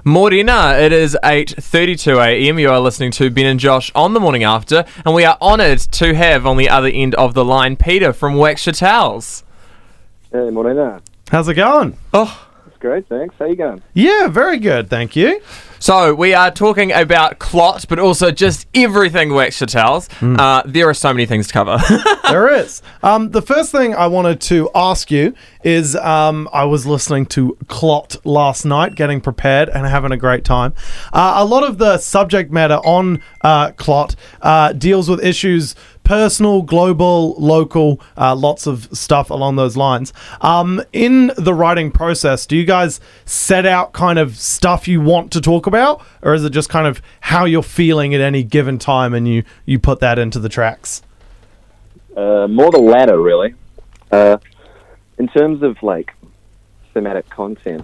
Morena, it is 8:32am. You are listening to Ben and Josh on the morning after, and we are honoured to have on the other end of the line Peter from Wax Your Towels. Hey, Morena. How's it going? Oh, It's great, thanks. How you going? Yeah, very good, thank you. so we are talking about Clot, but also just everything Wax Your Towels. There are so many things to cover. There is. The first thing I wanted to ask you is I was listening to Clot last night, getting prepared and having a great time. A lot of the subject matter on Clot deals with issues personal, global, local, lots of stuff along those lines. In the writing process, do you guys set out kind of stuff you want to talk about, or is it just kind of how you're feeling at any given time and you put that into the tracks? More the latter, really. In terms of, like, thematic content,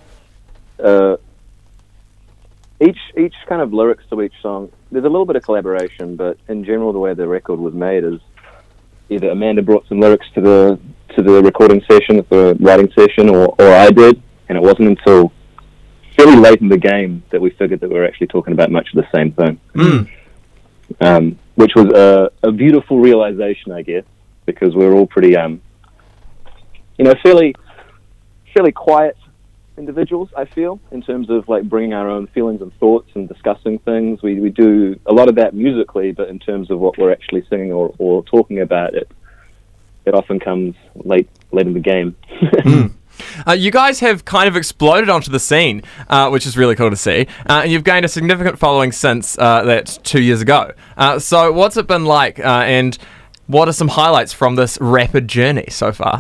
each kind of lyrics to each song, there's a little bit of collaboration, but in general, the way the record was made is either Amanda brought some lyrics to the recording session, the writing session, or I did, and it wasn't until fairly late in the game that we figured that we were actually talking about much of the same thing. Which was a beautiful realization, I guess, because we're all pretty, fairly quiet individuals, I feel, in terms of like bringing our own feelings and thoughts and discussing things. We do a lot of that musically, but in terms of what we're actually singing or talking about, it often comes late in the game. You guys have kind of exploded onto the scene, which is really cool to see. And you've gained a significant following since that 2 years ago. So what's it been like, and what are some highlights from this rapid journey so far?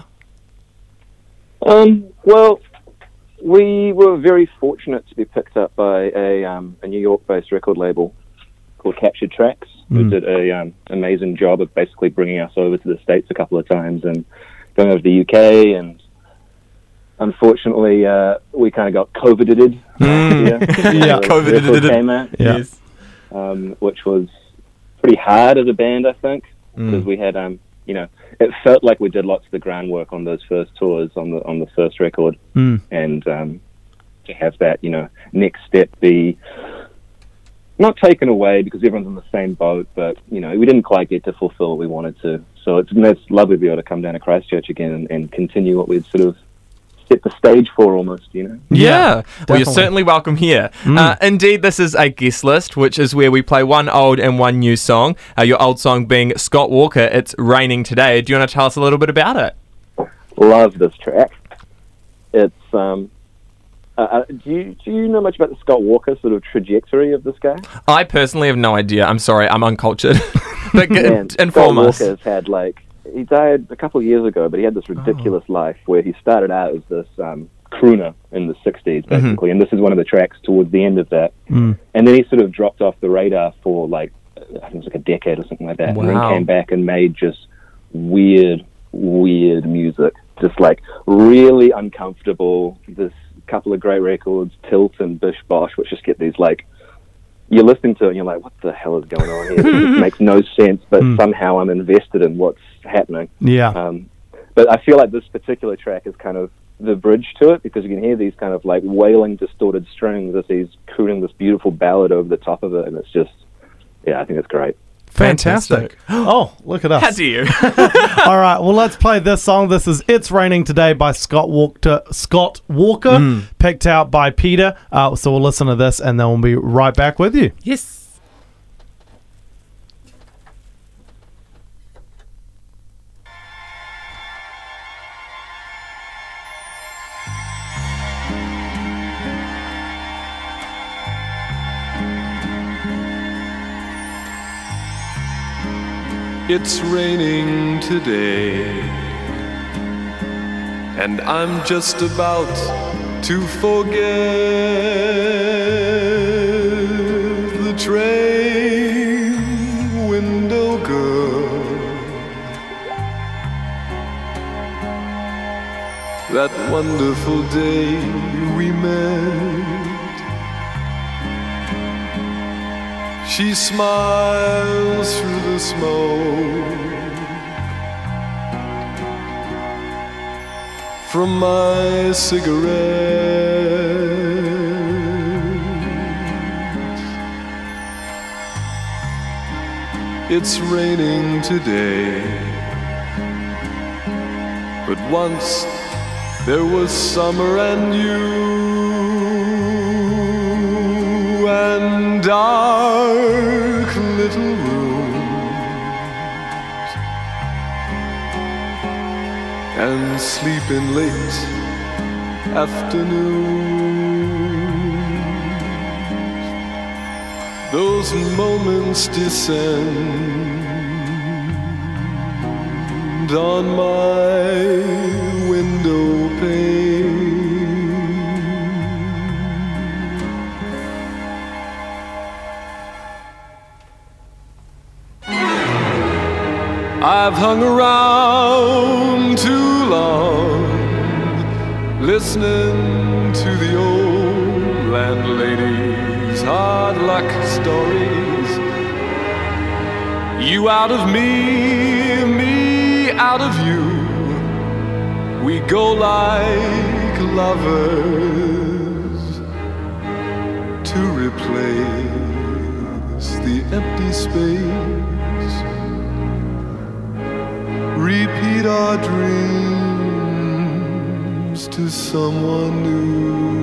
Well, we were very fortunate to be picked up by a New York-based record label called Captured Tracks, who did a amazing job of basically bringing us over to the States a couple of times and going over to the UK, and unfortunately, we kind of got COVIDed. COVIDed. Came out, Yes. which was pretty hard as a band, I think, because we had, it felt like we did lots of the groundwork on those first tours on the first record, and to have that, next step be not taken away because everyone's in the same boat, but we didn't quite get to fulfill what we wanted to. So it's lovely to be able to come down to Christchurch again and continue what we'd sort of set the stage for almost, Yeah. Well, definitely. you're certainly welcome here. Indeed, this is a guest list, which is where we play one old and one new song. Your old song being Scott Walker, It's Raining Today. Do you want to tell us a little bit about it? Love this track. It's do you know much about the Scott Walker sort of trajectory of this guy? I personally have no idea. I'm sorry, I'm uncultured. But Man, inform Scott us. Walker's had he died a couple of years ago, but he had this ridiculous life where he started out as this crooner in the 60s, basically, and this is one of the tracks towards the end of that. And then he sort of dropped off the radar for I think it was like a decade or something like that, and then came back and made just weird music, just like really uncomfortable. This couple of great records, Tilt and Bish Bosh, which just get these you're listening to it and you're like, what the hell is going on here? It makes no sense, but somehow I'm invested in what's happening. Yeah. But I feel like this particular track is kind of the bridge to it, because you can hear these kind of like wailing, distorted strings as he's crooning this beautiful ballad over the top of it, and it's just, I think it's great. Fantastic. Oh, look at us. How do you? All right, well, let's play this song. This is It's Raining Today by Scott Walker, picked out by Peter. So we'll listen to this, and then we'll be right back with you. Yes. It's raining today, and I'm just about to forget the train window girl, that wonderful day we met. She smiles through the smoke from my cigarette. it's raining today. But once there was summer and you and dark little rooms and sleeping late afternoons. Those moments descend on my window pane. I've hung around too long, listening to the old landlady's hard luck stories. You out of me, me out of you. We go like lovers to replace the empty space. Repeat our dreams to someone new.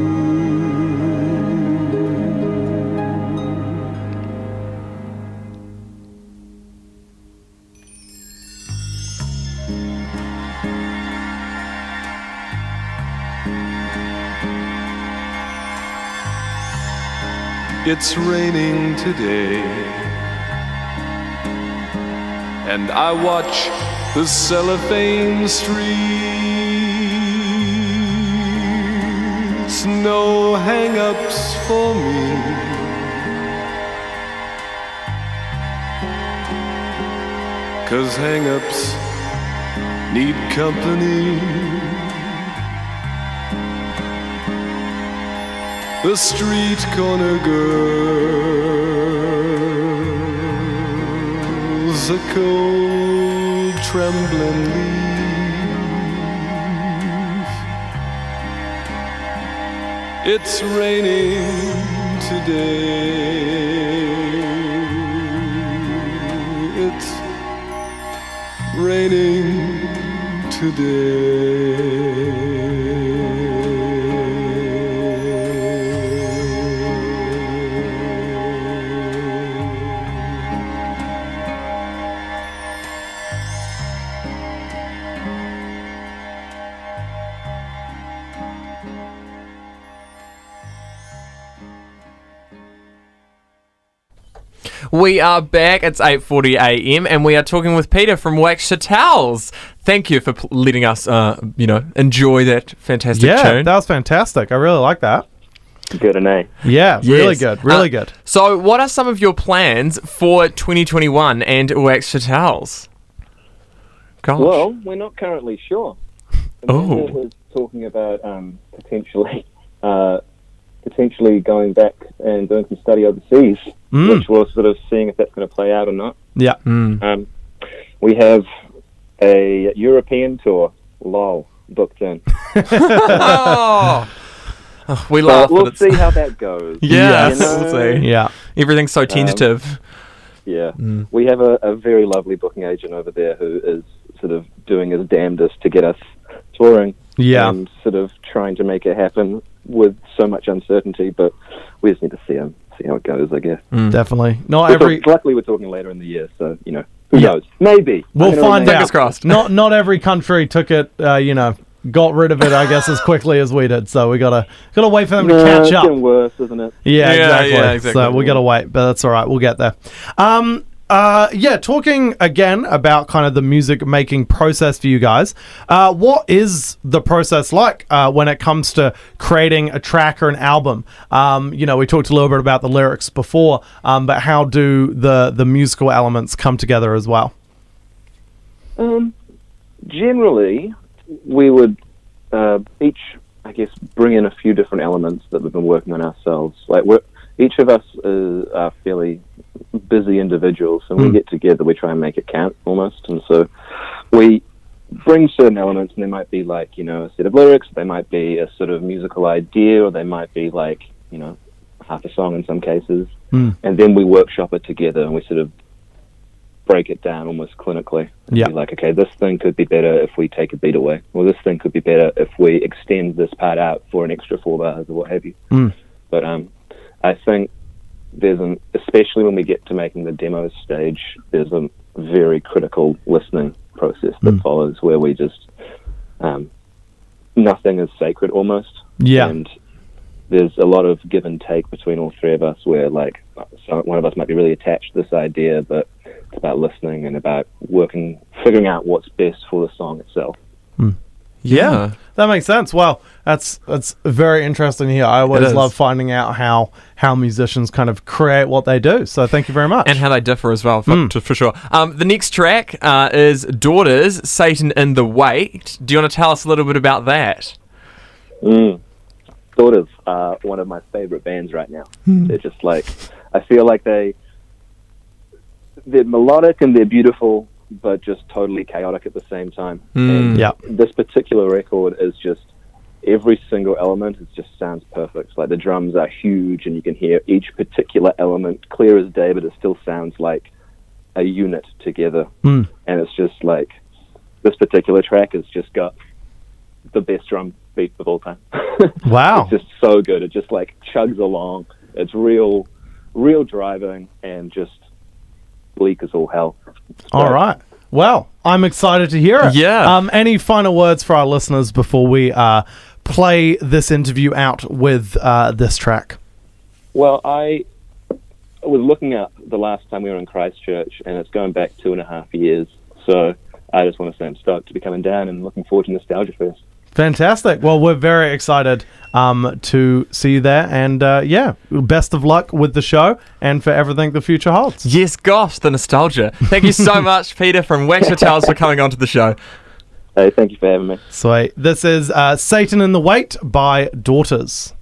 It's raining today, and I watch the cellophane streets. No hang-ups for me, cause hang-ups need company. The street corner girl's a cold, trembling leaf. It's raining today. It's raining today. We are back. It's 8:40 a.m. and we are talking with Peter from Wax Your Towels. Thank you for letting us, enjoy that fantastic tune. That was fantastic. I really like that. Good and A. Yeah, Yes. really good. Really good. So, what are some of your plans for 2021 and Wax Your Towels? Gosh. Well, we're not currently sure. Oh. Amanda was talking about potentially going back and doing some study overseas, which we're sort of seeing if that's going to play out or not. Yeah. We have a European tour, lol, booked in. Oh, we laugh, But we'll but it's... see how that goes. Yes, You know? we'll see. Yeah. Everything's so tentative. Yeah. We have a very lovely booking agent over there who is sort of doing his damnedest to get us touring. Yeah. And sort of trying to make it happen with so much uncertainty, but we just need to see how it goes, I guess. Definitely. Not every. Luckily, we're talking later in the year, so, who knows? Maybe. We'll find out. Fingers crossed. Not every country took it. Got rid of it, I guess, as quickly as we did. So we gotta wait for them to catch it's up. getting worse, isn't it? Yeah, exactly. Yeah, exactly. So we gotta wait, but that's all right. We'll get there. Talking again about kind of the music making process for you guys. What is the process like when it comes to creating a track or an album? We talked a little bit about the lyrics before, but how do the musical elements come together as well? Generally, we would each, I guess, bring in a few different elements that we've been working on ourselves. Like each of us are fairly busy individuals, and we get together, we try and make it count almost. And so we bring certain elements, and they might be like, a set of lyrics, they might be a sort of musical idea, or they might be like, half a song in some cases. And then we workshop it together, and we sort of break it down almost clinically. Yeah. Be like, okay, this thing could be better if we take a beat away, or this thing could be better if we extend this part out for an extra 4 bars or what have you. But I think especially when we get to making the demo stage, there's a very critical listening process that follows, where we just nothing is sacred almost. Yeah. And there's a lot of give and take between all three of us, where like one of us might be really attached to this idea, but it's about listening and about figuring out what's best for the song itself. Yeah, that makes sense. Well, that's very interesting here. I always love finding out how musicians kind of create what they do. So thank you very much. And how they differ as well, for sure. The next track is Daughters, Satan in the Wait. Do you want to tell us a little bit about that? Daughters are one of my favorite bands right now. They're just like, I feel like they're melodic and they're beautiful, but just totally chaotic at the same time. And this particular record is just, every single element just sounds perfect. Like the drums are huge and you can hear each particular element clear as day, but it still sounds like a unit together. And it's just like, this particular track has just got the best drum beat of all time. Wow. It's just so good. It just like chugs along. It's real driving and just bleak as all hell. All right. Well, I'm excited to hear it. Yeah. Any final words for our listeners before we play this interview out with this track? Well, I was looking at the last time we were in Christchurch, and it's going back 2.5 years. So I just want to say I'm stoked to be coming down and looking forward to Nostalgia Fest. Fantastic. Well, we're very excited to see you there. And best of luck with the show and for everything the future holds. Yes, gosh, the nostalgia. Thank you so much, Peter from Wax Hotels, for coming onto the show. Hey, thank you for having me. Sweet. This is Satan in the Wait by Daughters.